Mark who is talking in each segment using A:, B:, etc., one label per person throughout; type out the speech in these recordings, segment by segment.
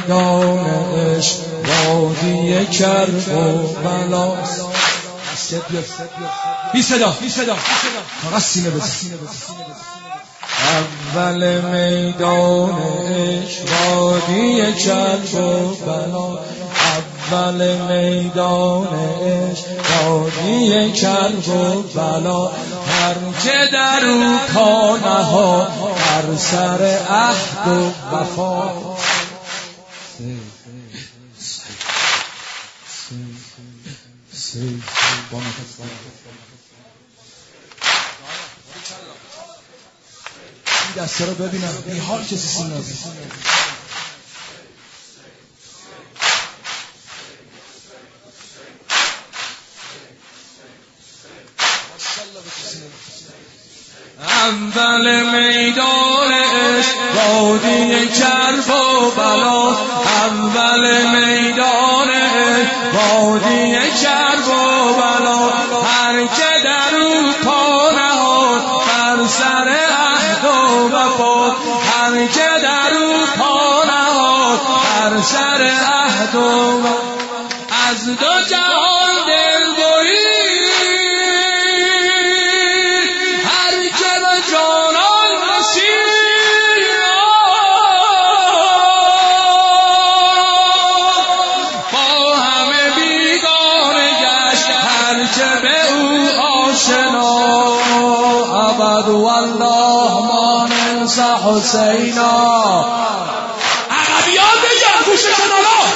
A: میدان عشق وادی کرب و بلاست. بی صدا فقط سینه بزن. اول میدان عشق وادی کرب و بلا، اول میدان عشق وادی کرب و بلا، هر که در او پا نهاد بر سر عهد و وفا. این دسته رو ببینم بی حال کسی سین نازی. اول میدان عشق وادی کرب و بلا، اول میدان عشق وادی کرب و بلا، هر که در او پا نهاد بر سر عهد و وفا، هر که در او پا نهاد بر سر عهد و وفا. از دو جهان دل برید، هر که به جانان رسید، با همه بیگانه گشت هر که به او آشنا. ابد والله ما ننسى حسینا. عربیان بگن گوشتون الله.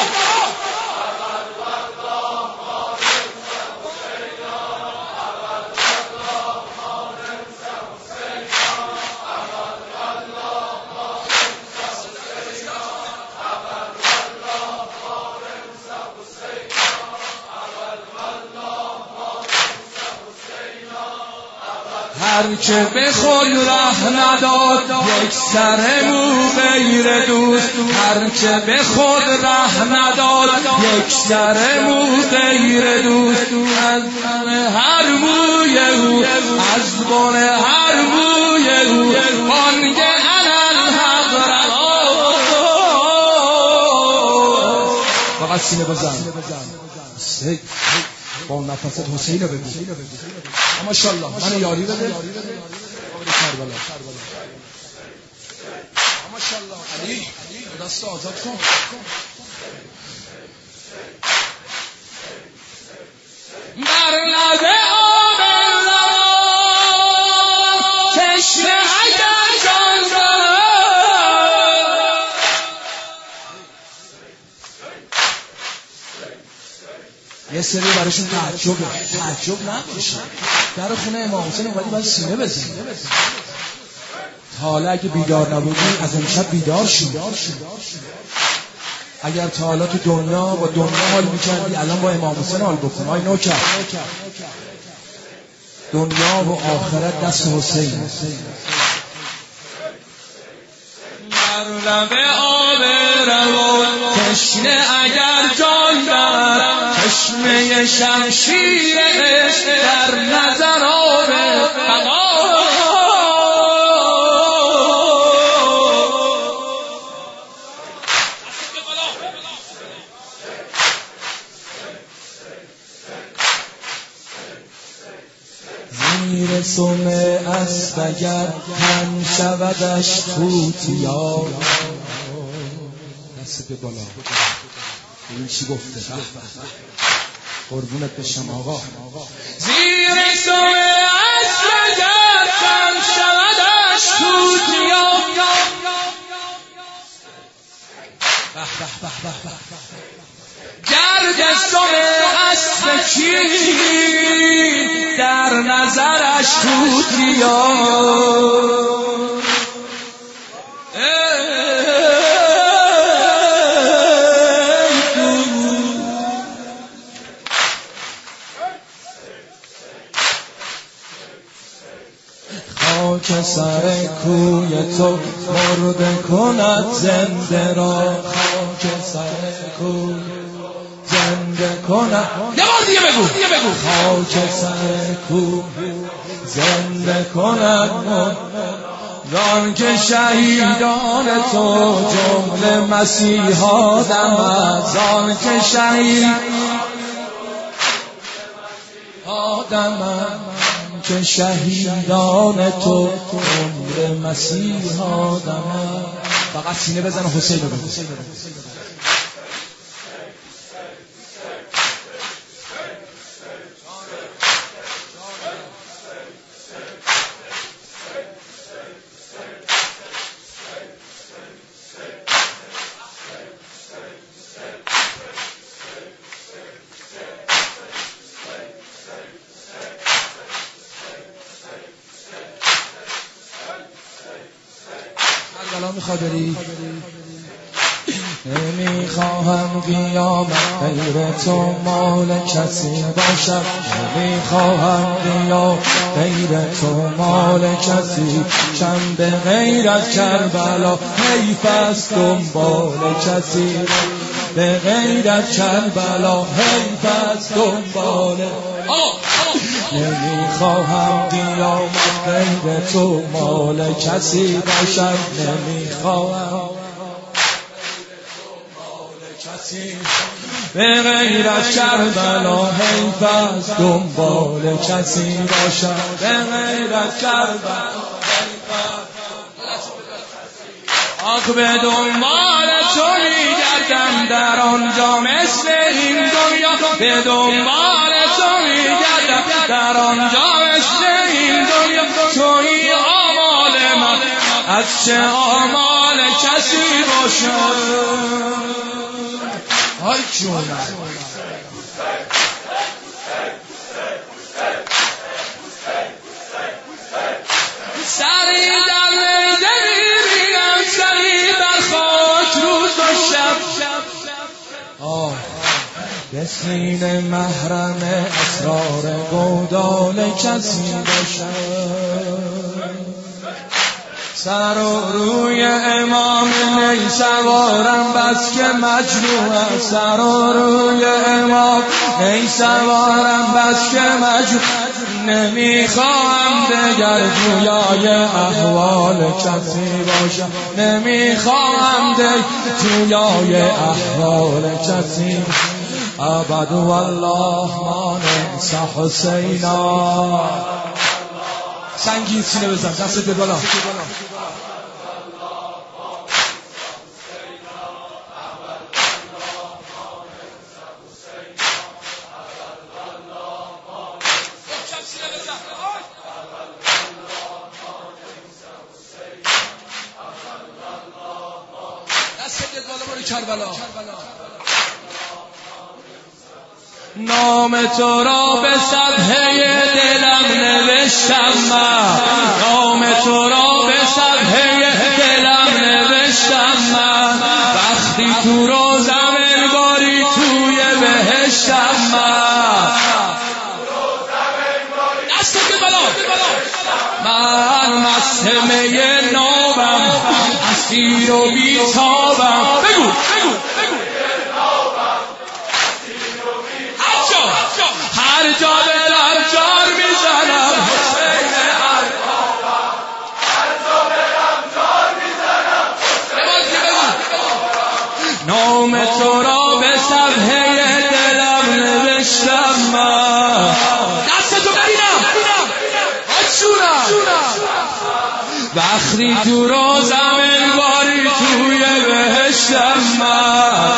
A: هر که به خود ره نداد یک سر مو غیر دوست، هر که به خود ره نداد یک سر مو غیر دوست، از هر موی او از بن هر موی او بانگ انالحق روا. فقط سینه بزن با نفست حسین رو بگو. ماشاءالله من یاری بده کربلا. ماشاءالله علی دست آزاد کن. بر لب آب لبا چشمه اگر جان دارد، یه سری براشون تعجب نباشه. در خونه امام حسین اومدی باید سینه بزنی. تا حالا اگه بیدار نبودی از امشب بیدار شو. اگر تا حالا تو دنیا با دنیا حال میکردی الان با امام حسین حال بکن. های نوکر، دنیا و آخرت دست حسین. بر لب آب روان تشنه اگر جان دارد، چشمه شمشیر عشق در نظر آب بقا. زیر سم اسب اگر تن شودش توتیا. دست به بالا. این چی گفته؟ قربونت بشم آقا. زیر سم اسب اگر تن شودش توتیا. گرد سم اسب کی در نظرش توتیا. خاک سر کوی تو مرده کند زنده را. خاک سر کوی زنده کند. یه بار دیگه بگو. خاک سر کوی زنده کند زان که شهیدان تو جمله مسیحا دمند، زان که شهیدان که شهیدان تو جمله مسیحا دمند. فقط سینه بزن حسین رو بگو. میخواد بری نمیخواهم قیامت غیر تو مال کسی باشد، نمیخواهم قیامت غیر تو مال کسی شم به غیر از کربلا، حیف است دنبال کسی به غیر از کربلا، حیف است دنبال. نمیخواهم قیامت غیر تو مال کسی باشد، نمیخواهم به غیر از کربلا، حیف است دنبال کسی باشد به غیر از کربلا. آخ به دنبال تو میگردم در آنجا مثل این دنیا، به دنبال تو میگردم در آنجا مثل این دنیا، توی آمال من از چه آمال کسی باشد. های جونم سری در لیده میبینم، سری در خاک روز و شب. بسین محرم اسرار گودال کسی باشد. سر و روی امام نی سوارم بس که مجروح، سر و روی امام نی سوارم بس که مجروح. نمیخواهم دگر جویای احوال کسی باشم، نمیخواهم دگر جویای احوال کسی. ابد والله مانس حسینا. سنگین سینه بزن، دست به بالا. کربلا. نام تو را به صفحه دلم نوشتم من، نام تو را به صفحه دلم نوشتم من، وقتی تو روزم انگاری توی بهشتم من. دست که بالا. من مست می نابم، اسیر و بیتابم. بگو هر جا برم جار میزنم حسین اربابم، هر جا برم جار میزنم حسین. نام تو را به صفحه دلم نوشتم من. دستتو ببینم وقتی تو روزم انگاری توی بهشتم من.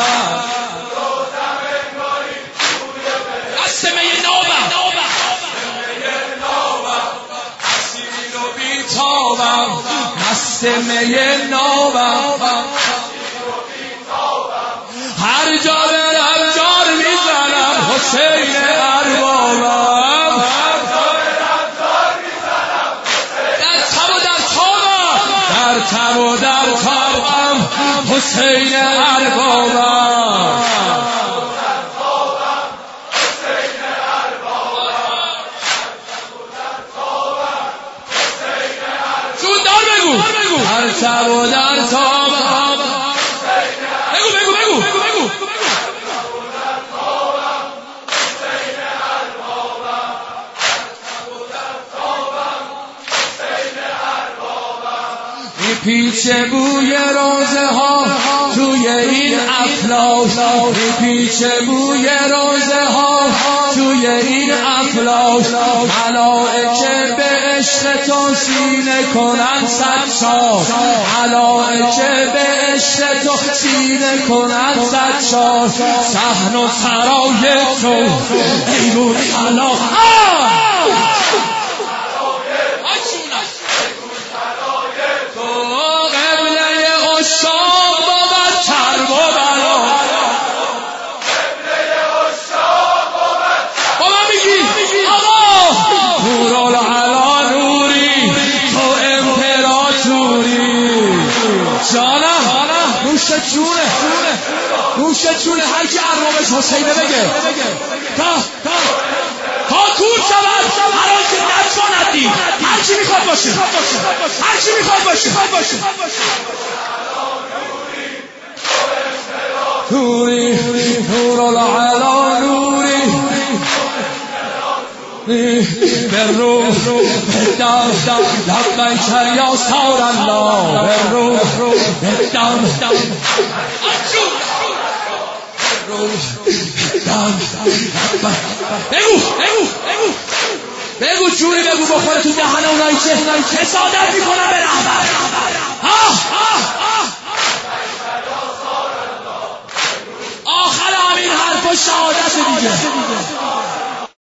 A: مست می نابم، هر جا برم جار میزنم حسین اربابم. در تب و در تابم حسین اربابم. هر شب و در تابم. بگو میپیچه بوی روزه ها توی این افلاک، میپیچه بوی روزه ها توی این افلاک. ملائکه به عشق تو سینه کنن صد سال، ملائکه به عشق تو سینه کنن صد سال. صحن و سرای تو ایرون خلاق نوش جونه هر کی اربابش حسینه بگه تا کور شود هر آنچه نتواند دید. هر چی میخواد باشه، هر چی میخواد باشه. نوری نور العلا نوری برو بدم لبیک یا سار الله برو بدم بگو جوری بگو بخوره تو دهن اونایی که حسادت میکنن به رهبر.